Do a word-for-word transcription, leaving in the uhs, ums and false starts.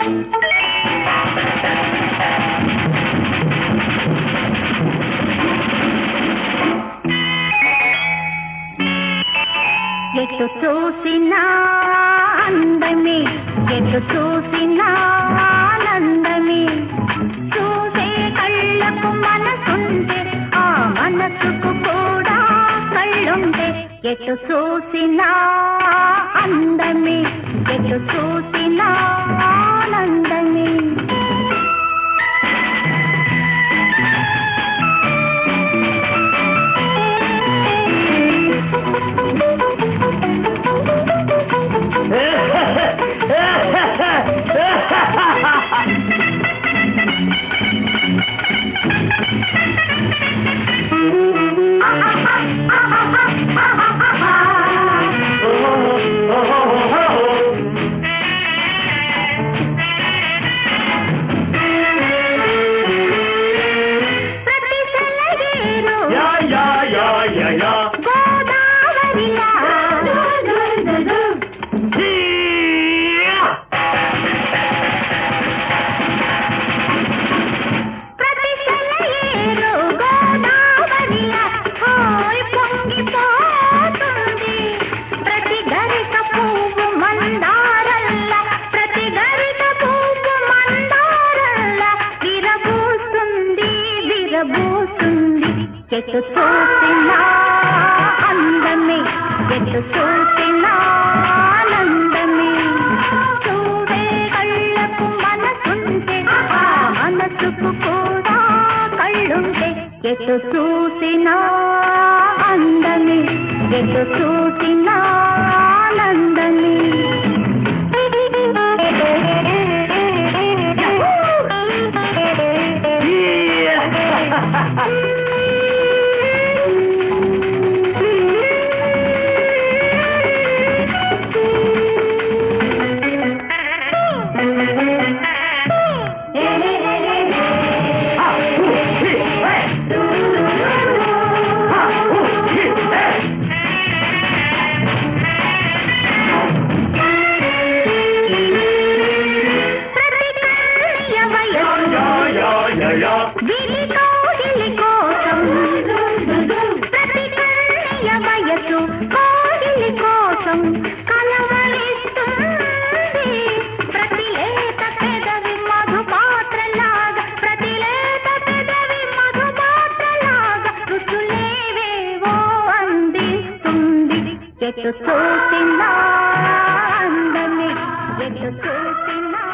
ఎటు చూసినా అందమే ఎటు చూసినా ఆనందమే చూసే కళ్ళకు మనసుంటే ఆ మనసుకు కూడా కళ్ళుంటే ఎటు చూసినా అందమే ఎటు చూసినా ఆనందమే ఎటు చూసినా అందమే ఎటు చూసినా ఆనందమే చూడే కళ్ళకు మనసుంటే ఆ మనసుకు కూడా కళ్ళుంటే ఎటు చూసినా అందమే ఎటు చూసినా ఆనందమే ఎటు చూసినా అందమే ఎటు చూసినా